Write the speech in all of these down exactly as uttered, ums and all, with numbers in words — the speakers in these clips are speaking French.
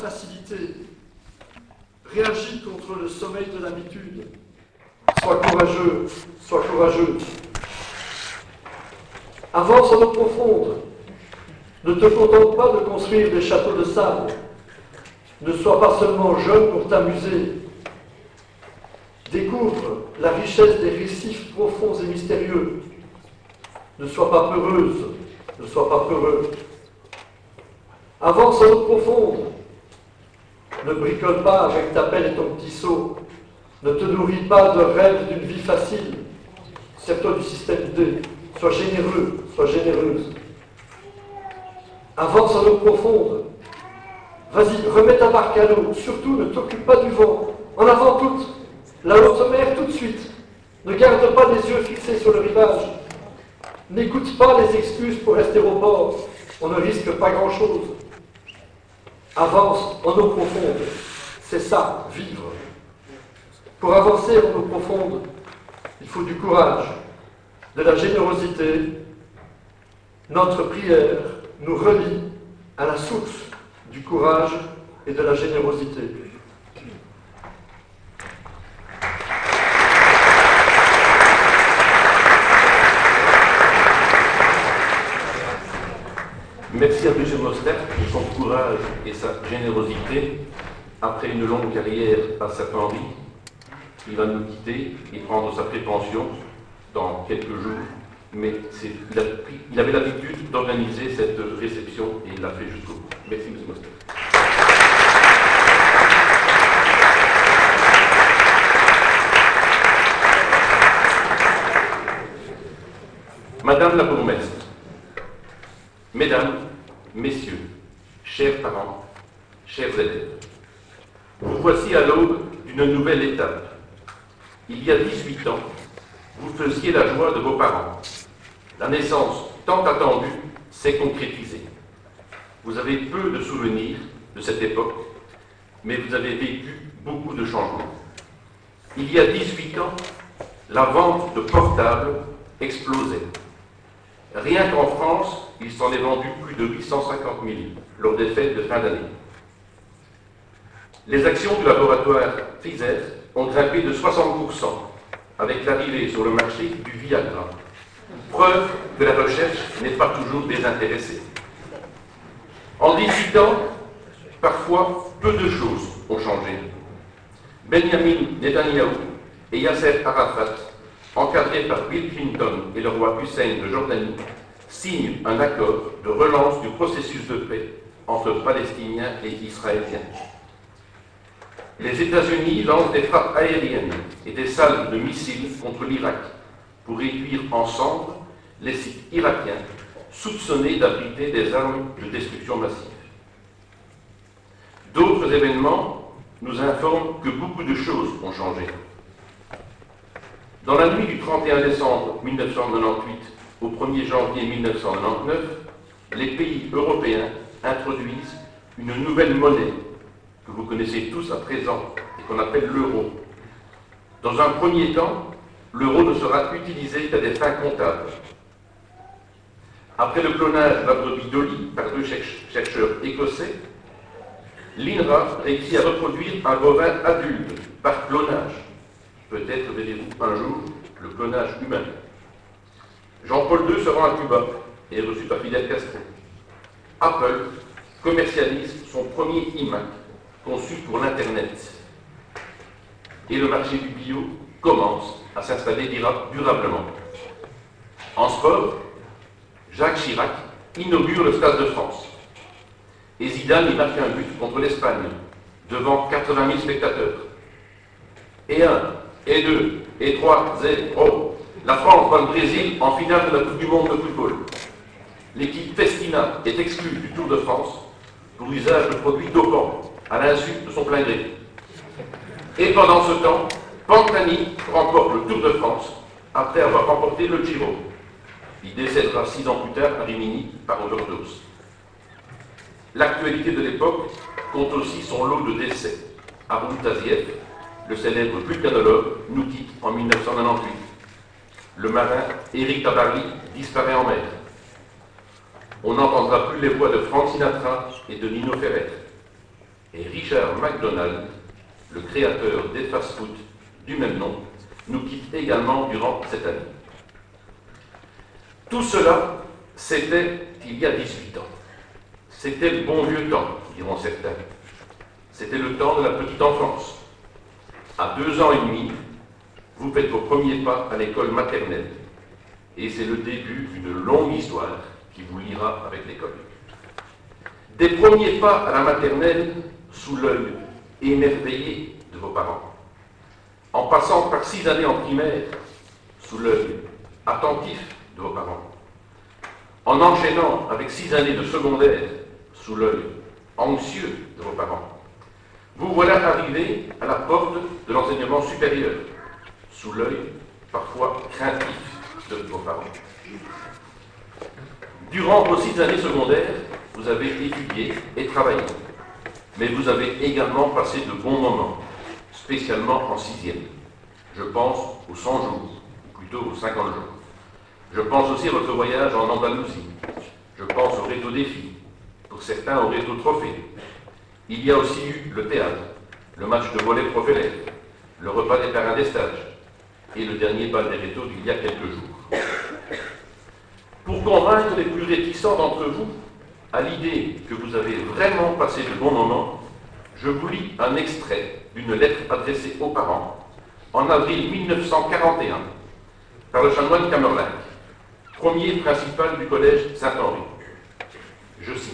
Facilité, réagis contre le sommeil de l'habitude. Sois courageux, sois courageuse. Avance en eau profonde. Ne te contente pas de construire des châteaux de sable. Ne sois pas seulement jeune pour t'amuser. Découvre la richesse des récifs profonds et mystérieux. Ne sois pas peureuse, ne sois pas peureux. Avance en eau profonde. Ne bricole pas avec ta pelle et ton petit seau. Ne te nourris pas de rêves d'une vie facile. Sers-toi du système D. Sois généreux, sois généreuse. Avance en eau profonde. Vas-y, remets ta barque à l'eau. Surtout, ne t'occupe pas du vent. En avant toute. La haute mer tout de suite. Ne garde pas les yeux fixés sur le rivage. N'écoute pas les excuses pour rester au port. On ne risque pas grand-chose. Avance en eau profonde. C'est ça, vivre. Pour avancer en eau profonde, il faut du courage, de la générosité. Notre prière nous relie à la source du courage et de la générosité. Merci à Brigitte Mostert pour son courage et sa générosité. Après une longue carrière à Saint-Henri, il va nous quitter et prendre sa prépension dans quelques jours. Mais il, a pris, il avait l'habitude d'organiser cette réception et il l'a fait jusqu'au bout. Merci, M. Mostert. Madame la bourgmestre, Mesdames, Messieurs, chers parents, chers élèves, vous voici à l'aube d'une nouvelle étape. Il y a dix-huit ans, vous faisiez la joie de vos parents. La naissance tant attendue s'est concrétisée. Vous avez peu de souvenirs de cette époque, mais vous avez vécu beaucoup de changements. Il y a dix-huit ans, la vente de portables explosait. Rien qu'en France, il s'en est vendu plus de huit cent cinquante mille lors des fêtes de fin d'année. Les actions du laboratoire Pfizer ont grimpé de soixante pour cent avec l'arrivée sur le marché du Viagra. Preuve que la recherche n'est pas toujours désintéressée. En dix-huit ans, parfois, peu de choses ont changé. Benjamin Netanyahu et Yasser Arafat, encadrés par Bill Clinton et le roi Hussein de Jordanie, signent un accord de relance du processus de paix entre Palestiniens et Israéliens. Les États-Unis lancent des frappes aériennes et des salves de missiles contre l'Irak pour réduire ensemble les sites irakiens soupçonnés d'abriter des armes de destruction massive. D'autres événements nous informent que beaucoup de choses ont changé. Dans la nuit du trente et un décembre mille neuf cent quatre-vingt-dix-huit au premier janvier mille neuf cent quatre-vingt-dix-neuf, les pays européens introduisent une nouvelle monnaie que vous connaissez tous à présent et qu'on appelle l'euro. Dans un premier temps, l'euro ne sera utilisé qu'à des fins comptables. Après le clonage de la brebis Dolly par deux chercheurs écossais, l'INRA réussit à reproduire un bovin adulte par clonage. Peut-être verrez-vous un jour le clonage humain. Jean-Paul deux se rend à Cuba et est reçu par Fidel Castro. Apple commercialise son premier iMac conçu pour l'Internet. Et le marché du bio commence à s'installer durablement. En sport, Jacques Chirac inaugure le Stade de France. Et Zidane y marque un but contre l'Espagne, devant quatre-vingt mille spectateurs. Et un, et deux, et trois, zéro. La France bat le Brésil en finale de la Coupe du Monde de football. L'équipe Festina est exclue du Tour de France pour usage de produits dopants, à l'insu de son plein gré. Et pendant ce temps, Pantani remporte le Tour de France après avoir remporté le Giro. Il décédera six ans plus tard à Rimini par overdose. L'actualité de l'époque compte aussi son lot de décès. Abou Taziev, le célèbre vulcanologue, nous quitte en mille neuf cent quatre-vingt-dix-huit. Le marin Éric Tabarly disparaît en mer. On n'entendra plus les voix de Frank Sinatra et de Nino Ferrer. et Richard McDonald, le créateur des fast-food du même nom, nous quitte également durant cette année. Tout cela, c'était il y a dix-huit ans. C'était le bon vieux temps, diront certains. C'était le temps de la petite enfance. À deux ans et demi, vous faites vos premiers pas à l'école maternelle. Et c'est le début d'une longue histoire qui vous liera avec l'école. Des premiers pas à la maternelle sous l'œil émerveillé de vos parents. En passant par six années en primaire, sous l'œil attentif de vos parents. En enchaînant avec six années de secondaire, sous l'œil anxieux de vos parents. Vous voilà arrivé à la porte de l'enseignement supérieur, sous l'œil parfois craintif de vos parents. Durant vos six années secondaires, vous avez étudié et travaillé, mais vous avez également passé de bons moments, spécialement en sixième. Je pense aux cent jours, ou plutôt aux cinquante jours. Je pense aussi à votre voyage en Andalousie. Je pense au Réto Défi, pour certains au Réto Trophée. Il y a aussi eu le théâtre, le match de volley prof-élève, le repas des parrains des stages et le dernier bal des Rétos d'il y a quelques jours. Pour convaincre les plus réticents d'entre vous à l'idée que vous avez vraiment passé de bons moments, je vous lis un extrait d'une lettre adressée aux parents en avril mille neuf cent quarante et un par le chanoine Camerlinck, premier principal du collège Saint-Henri. Je cite.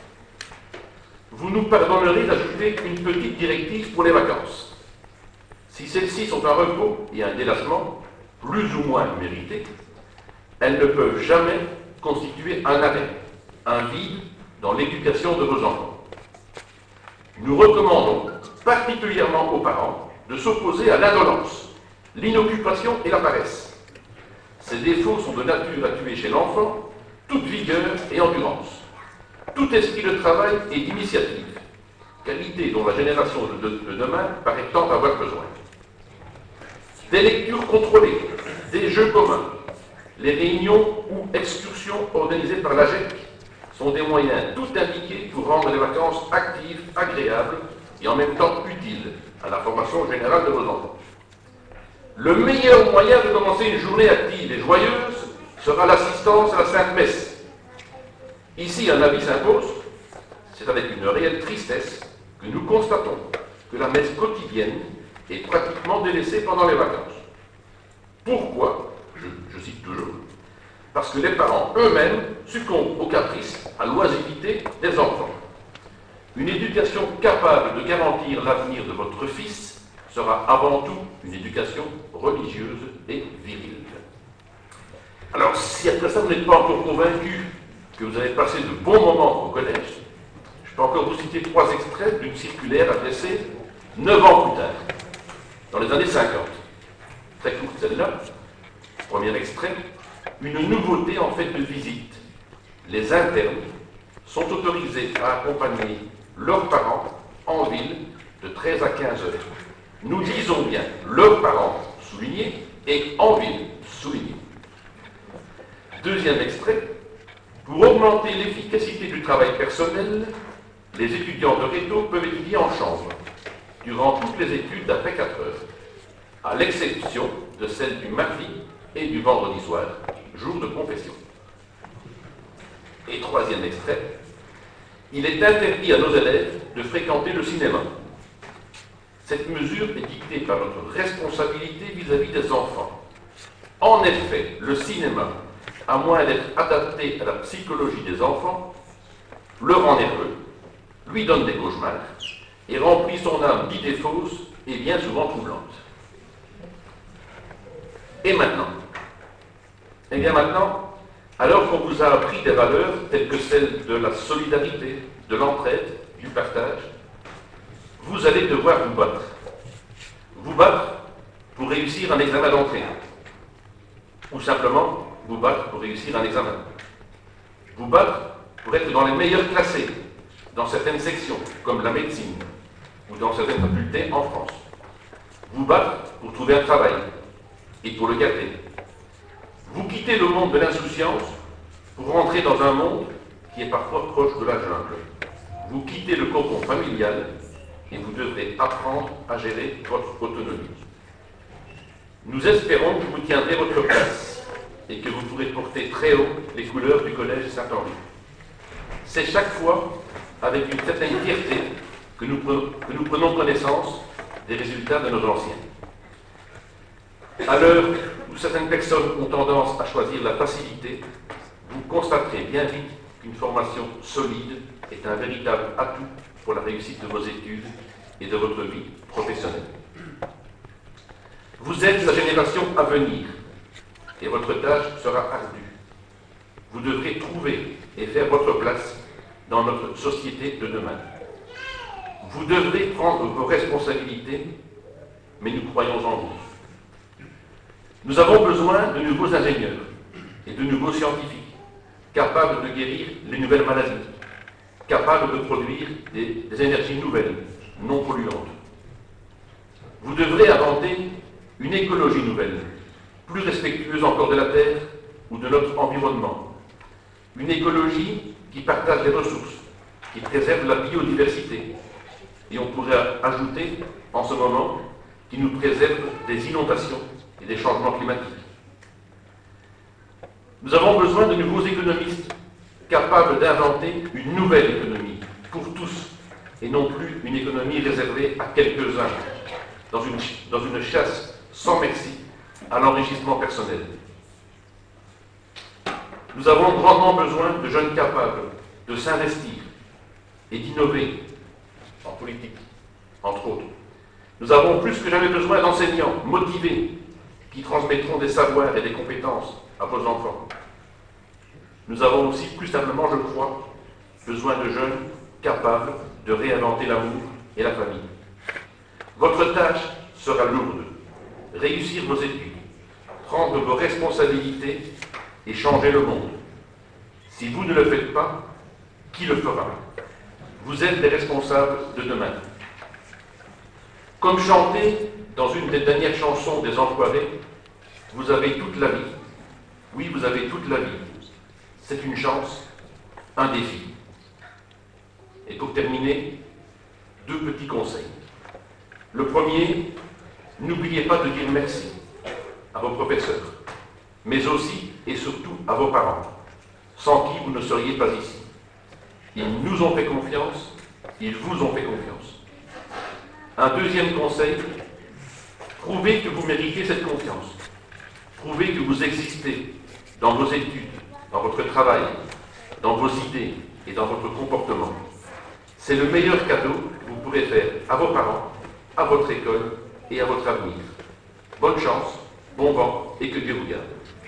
« Vous nous pardonnerez d'ajouter une petite directive pour les vacances. Si celles-ci sont un repos et un délassement, plus ou moins mérités, elles ne peuvent jamais constituer un arrêt, un vide dans l'éducation de vos enfants. Nous recommandons particulièrement aux parents de s'opposer à l'indolence, l'inoccupation et la paresse. Ces défauts sont de nature à tuer chez l'enfant toute vigueur et endurance, tout esprit de travail et d'initiative, qualité dont la génération de, de, de demain paraît tant avoir besoin. Des lectures contrôlées, des jeux communs, les réunions ou excursions organisées par l'A G E C sont des moyens tout indiqués pour rendre les vacances actives, agréables et en même temps utiles à la formation générale de vos enfants. Le meilleur moyen de commencer une journée active et joyeuse sera l'assistance à la Sainte Messe. Ici, un avis s'impose, c'est avec une réelle tristesse que nous constatons que la messe quotidienne est pratiquement délaissée pendant les vacances. Pourquoi? Je, je cite toujours. Parce que les parents eux-mêmes succombent aux caprices, à l'oisiveté des enfants. Une éducation capable de garantir l'avenir de votre fils sera avant tout une éducation religieuse et virile. Alors, si après ça vous n'êtes pas encore convaincu que vous avez passé de bons moments au collège, je peux encore vous citer trois extraits d'une circulaire adressée neuf ans plus tard, dans les années cinquante. Très courte celle-là. Premier extrait. Une nouveauté en fait de visite. Les internes sont autorisés à accompagner leurs parents en ville de treize à quinze heures. Nous disons bien leurs parents, soulignés, et en ville, souligné. Deuxième extrait. Pour augmenter l'efficacité du travail personnel, les étudiants de Réto peuvent étudier en chambre, durant toutes les études d'après quatre heures, à l'exception de celle du mardi et du vendredi soir, jour de confession. Et troisième extrait. Il est interdit à nos élèves de fréquenter le cinéma. Cette mesure est dictée par notre responsabilité vis-à-vis des enfants. En effet, le cinéma, à moins d'être adapté à la psychologie des enfants, le rend nerveux, lui donne des cauchemars et remplit son âme d'idées fausses et bien souvent troublantes. Et maintenant? Eh bien maintenant, alors qu'on vous a appris des valeurs telles que celles de la solidarité, de l'entraide, du partage, vous allez devoir vous battre. Vous battre pour réussir un examen d'entrée. Ou simplement vous battre pour réussir un examen. Vous battre pour être dans les meilleurs classés, dans certaines sections, comme la médecine, ou dans certaines facultés en France. Vous battre pour trouver un travail, et pour le garder. Vous quittez le monde de l'insouciance pour rentrer dans un monde qui est parfois proche de la jungle. Vous quittez le cocon familial et vous devrez apprendre à gérer votre autonomie. Nous espérons que vous tiendrez votre place et que vous pourrez porter très haut les couleurs du Collège Saint-Henri. C'est chaque fois avec une certaine fierté que nous, que nous prenons connaissance des résultats de nos anciens. À l'heure où certaines personnes ont tendance à choisir la facilité, vous constaterez bien vite qu'une formation solide est un véritable atout pour la réussite de vos études et de votre vie professionnelle. Vous êtes la génération à venir et votre tâche sera ardue. Vous devrez trouver et faire votre place dans notre société de demain. Vous devrez prendre vos responsabilités, mais nous croyons en vous. Nous avons besoin de nouveaux ingénieurs et de nouveaux scientifiques, capables de guérir les nouvelles maladies, capables de produire des, des énergies nouvelles, non polluantes. Vous devrez inventer une écologie nouvelle, plus respectueuse encore de la Terre ou de notre environnement. Une écologie qui partage les ressources, qui préserve la biodiversité. Et on pourrait ajouter, en ce moment, qui nous préserve des inondations et des changements climatiques. Nous avons besoin de nouveaux économistes, capables d'inventer une nouvelle économie, pour tous, et non plus une économie réservée à quelques-uns, dans une, dans une chasse sans merci à l'enrichissement personnel. Nous avons grandement besoin de jeunes capables de s'investir et d'innover en politique, entre autres. Nous avons plus que jamais besoin d'enseignants motivés qui transmettront des savoirs et des compétences à vos enfants. Nous avons aussi, plus simplement, je crois, besoin de jeunes capables de réinventer l'amour et la famille. Votre tâche sera lourde. Réussir vos études, prendre vos responsabilités et changer le monde. Si vous ne le faites pas, qui le fera? Vous êtes les responsables de demain. Comme chanté dans une des dernières chansons des Enfoirés, vous avez toute la vie. Oui, vous avez toute la vie. C'est une chance, un défi. Et pour terminer, deux petits conseils. Le premier, n'oubliez pas de dire merci à vos professeurs, mais aussi et surtout à vos parents, sans qui vous ne seriez pas ici. Ils nous ont fait confiance, ils vous ont fait confiance. Un deuxième conseil, prouvez que vous méritez cette confiance. Prouvez que vous existez dans vos études, dans votre travail, dans vos idées et dans votre comportement. C'est le meilleur cadeau que vous pourrez faire à vos parents, à votre école et à votre avenir. Bonne chance, bon vent et que Dieu vous garde.